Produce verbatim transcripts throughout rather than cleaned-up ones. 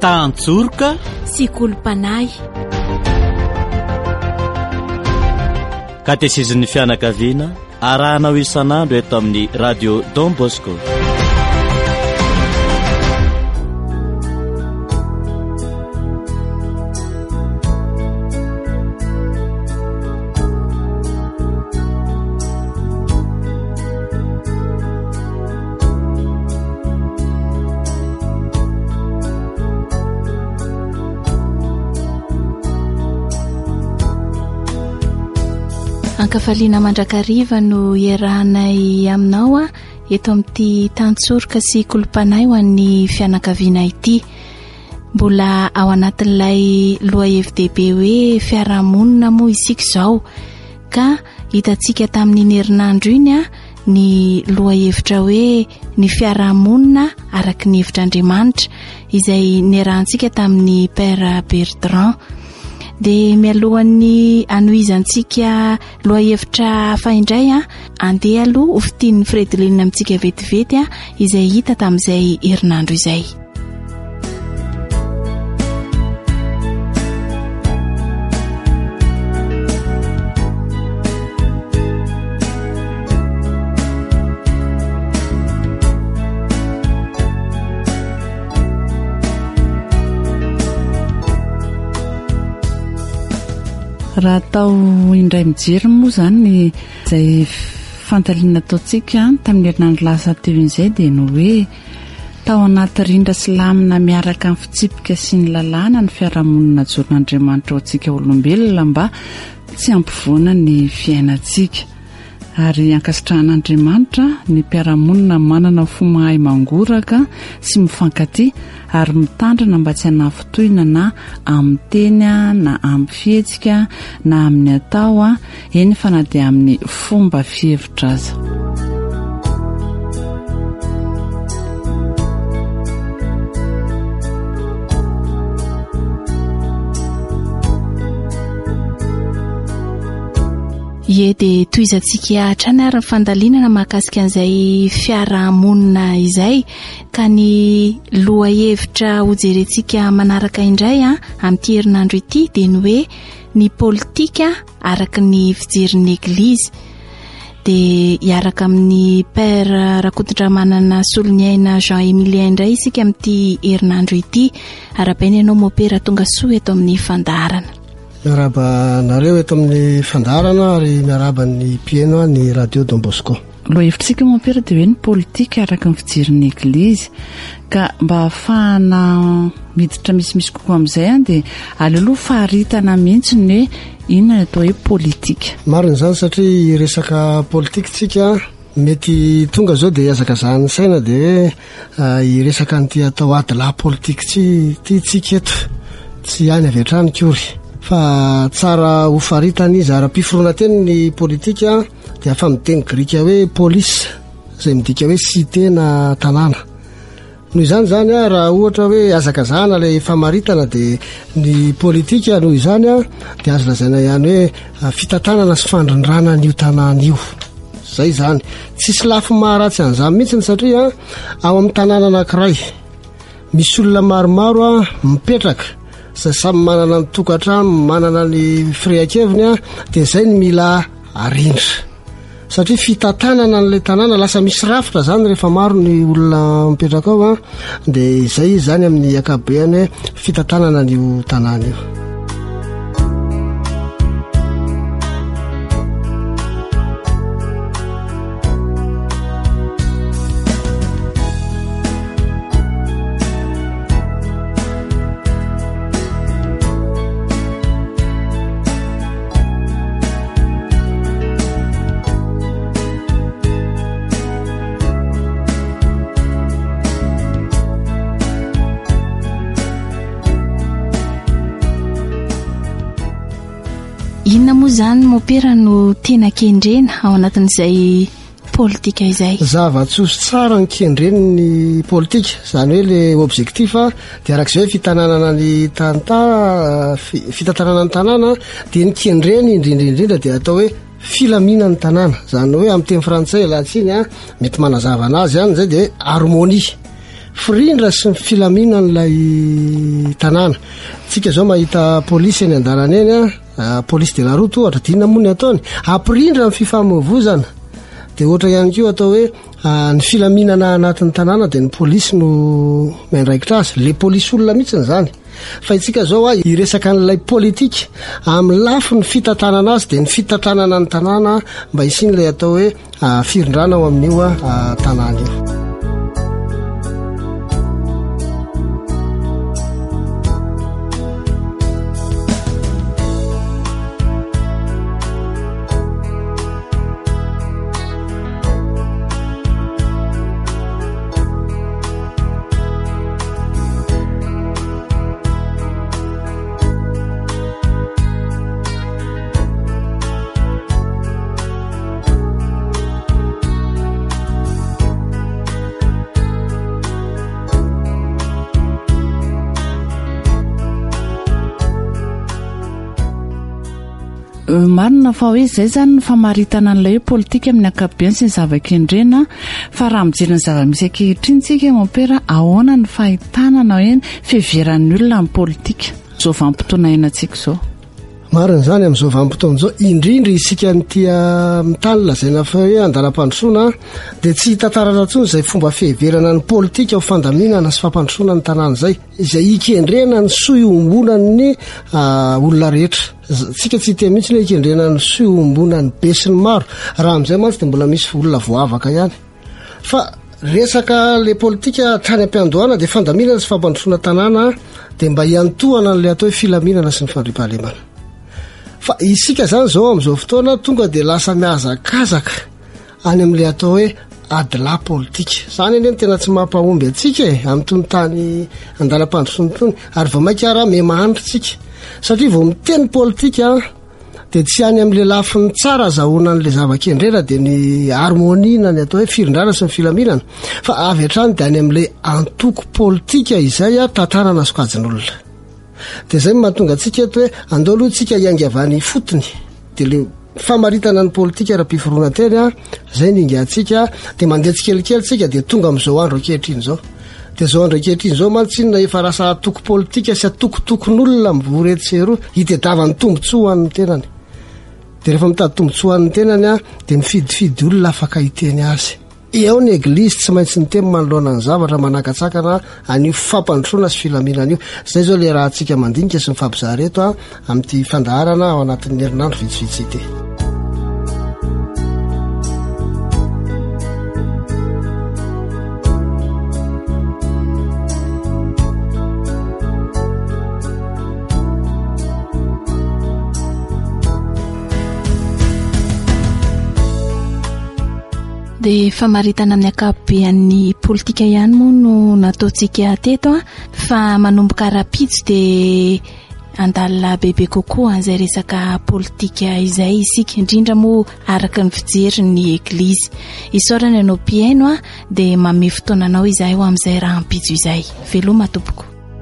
Tantsorika sy Kolompanay. Katezizin'ny fianakaviana arahanao isan'andro eto amin'ny radio Don Bosco. Ankafaliana mandrakariva no iarahanay aminao a eto amin'ity Tantsorika sy Kolompanay ho an'ny fianakaviana ity. Mbola ao anatin'ilay loha hevi-dehibe hoe fiarahamonina moa isika izao, ka hitantsika tamin'ny herinandro iny a ny loha hevitra hoe ny fiarahamonina araka ny hevitr'Andriamanitra izay niarahantsika tamin'ny Père Bertrand. Dia mialohan'ny anohizantsika loha hevitra hafa indray a andeha aloha ofitian'ny Fredeline amintsika vetivety a izay hita tamin'izay herinandro izay. Raha atao indray mijery moa zany izay fantaliana ataontsika tamin'ny herinandro lasa teo izay dia no hoe tao anaty rindra sy lamina miaraka amin'ny fitsipika sy ny lalàna ny fiarahamonina joron'Andriamanitra ao antsika olombelona mba tsy ampivoana ny fiainantsika. Ary ankasitrahan'Andriamanitra ny mpiarahamonina manana fo mahay mangoraka sy mifankatia ary mitandrina mba tsy hanafitohina na amin'ny teny na amin'ny fihetsika na amin'ny atao eny fa na dia amin'ny fomba fihevitra aza. Ie dia toizantsika hatrany ary ny fandalinana mahakasika an'izay fiarahamonina izay, ka ny loha hevitra hojerentsika manaraka indray a amin'ity herinandro ity dia ny hoe ny politika araka ny fijerin'ny Eglizy. Dia hiaraka amin'ny Père Rakotondramanana Soloniaina Jean-Emilien indray isika amin'ity herinandro ity. Arabaina ianao mopera tonga soa eto amin'ny fandarana. Miaraba nareo eto amin'ny fandarana ary miaraba ny mpieno ny radio Don Bosco. Loha hevitsika mopera dia hoe ny politika araka ny fijerin'ny Eglizy, ka mba ahafahana miditra misimisy kokoa amin'izay dia aleoloha faharitana mihitsy ny hoe inona atao hoe politika. Marina izany satria resaka politika tsika mety tonga zao dia azaka zany saina dia hoe iresaka nyty atao adila politika tsy tsika eto tsy any avy hatrany kory. Fa tsara ho faritana izy ara-piforoana teny ny politika dia afa miteny grika hoe polisy izay midika hoe cité na tanàna. Noho izany zany a raha ohatra hoe azakazahana ilay famaritana dia ny politika noho izany a dia azo lazaina ihany hoe fitantanana sy fandrindrana n'io tanàna io. Zay zany tsisy lafy maharatsy an'izany mihitsy satria ao amin'ny tanàna anankiray misy olona maromaro a mipetraka izay samy manana ny tokantrano, manana ny firehakeviny a dia izay ny mila arindra satria fitantanana n'ilay tanàna lasa misy rafitra zany rehefa maro ny olona mipetraka ao a dia izay zany amin'ny akabeany hoe fitantanana n'io tanàna io. Inona moa zany mopera no tena kendrena ao anatin'izay politika izay? Zava-tsoso tsara ny kendreny ny politika, izany hoe le objectif dia arak'izay hoe fitantanana ny tanta fitantanana ny tanàna dia ny kendreny indrindraindrindra dia atao hoe filamina ny tanàna, izany hoe amin'ny teny frantsay lahatsiny a mety manazava anazy ihany zay dia harmonie. firindra sy ny filaminan'ilay tanàna. Tsika zao mahita polisy eny an-dalana eny a, polisy de la route ohatra dinina moa ny ataony, ampirindra ny fifamoivoizana. De ohatra ihany koa atao hoe ny filaminana anatin'ny tanàna de ny polisy no miandraikitra azy, le polisy olona mihitsy zany. Fa itsika zao a iresaka an'ilay politika amin'ny lafy ny fitantanana azy de ny fitantanana ny tanàna mba isian'ilay atao hoe firindrana ao amin'io a tanàna io. Marina fa hoe zay zany ny famaritana an'ilay hoe politika amin'ny ankapobeny sy ny zava-kendrena, fa raha mijery ny zava-misy ankehitriny tsika mampera ahoana ny fahitana na hoe fiheveran'ny olona amin'ny politika zao vanim-potoana iainantsika zao. Marina zany amin'izao vanim-potoana zao indrindra isika nytia mitany lazaina fa hoe andalam-pandrosoana dia tsy hitantaratra intsony izay fomba fiheverana ny politika ho fandaminana sy fampandrosoana ny tanàna izay izay ikendrena ny soa iombonan'ny olona rehetra. Tsika tsy tia mihitsy hoe ikendrena ny soa iombonan'ny be sy ny maro, raha amin'izay mantsy dia mbola misy olona voavaka ihany. Fa resaka le politika trany am-piandohana dia fandaminana sy fampandrosoana tanàna dia mba hiantohana n'ilay atao hoe filaminana sy ny fandriam-pahalemana. Fa isika zany zao amin'izao fotoana tonga dia lasa mihazakazaka any amin'ilay atao hoe adila politika. Zany eny tena tsy mampahomby atsika e amin'ny tony tany andalam-pandrosoana tony, ary vao mainka raha memahanitra tsika satria vao miteny politika dia tsy any amin'ilay lafiny tsara azahoana n'ilay zava-kendrena dia ny harmonia ny atao hoe firindrana sy ny filaminana, fa avy hatrany dia any amin'ilay antoko politika izay a tantarana sokajin'olona. Dia zay mahatonga antsika eto hoe andao aloha tsika iangavany fotony dia le famaritana ny politika ara-piforoana teny a zay ny ingantsika dia mandeha tsikelikely tsika dia tonga amin'izao andro ankehitriny zao. Dia zao andro ankehitriny zao mantsinona efa rasa atoko politika sy atokotokon'olona mivoretseroa hitadiavany tombontsoa an'ny tenany. Dia rehefa mitady tombontsoa an'ny tenany a dia mifidifidy olona afaka hiteny azy. Eo ny eglizy tsy maintsy ny temy manoloana ny zavatra manakatsakana an'io fampandrosoana sy filaminana io. Zay zao le raha antsika mandinika sy ny fampizaha reto a amin'ity fandaharana ao anatin'ny herinandro vitsivitsy ity. Dia famaritana amin'ny akapobean'ny politika ihany moa no nataontsika teto a, fa manomboka rapitso dia andalina bebe kokoa izay resaka politika izay isika, indrindra moa araka ny fijerin'ny eglizy. Isaorana ianao mpiaino a dia manome fotoananao izay ho amin'izay raha ampitso izay. Veloma tompoko.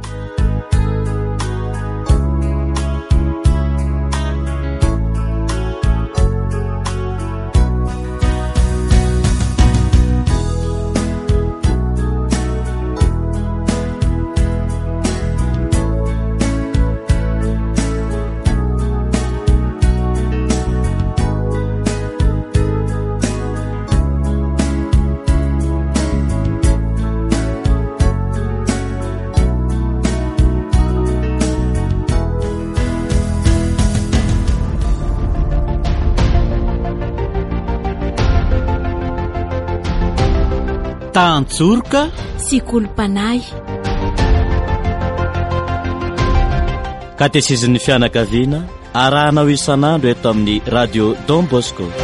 Tantsorika sy kolompanay. Katesezin'ny fianakaviana arahanao isan'andro eto amin'ny radio Don Bosco.